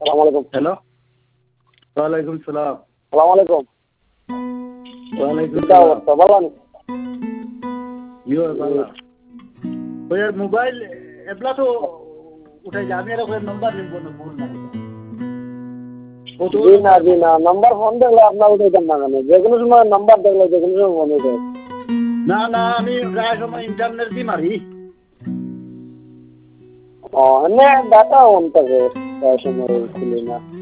আসসালামু আলাইকুম। হ্যালো, ওয়ালাইকুম সালাম। আসসালামু আলাইকুম। ওয়ালাইকুম কিতা সালাম। অবস্থা ভালো আছেন? ইয়ো বালা ওই মোবাইল এবলা তো উঠাই যা আমি আর ওই নাম্বার লিখবো না ফোন না ও তো জি না নাম্বার ফোন দেখলে আপনার উঠাইতাম না কেন, যে কোনো সময় নাম্বার দেখলে যে কোনো সময় ফোন উঠে। না না আমি প্রায় সময় ইন্টারনেট দিয়ে মারি। এমনি ডাটা অন থাকে প্রায় সময় খুলি না।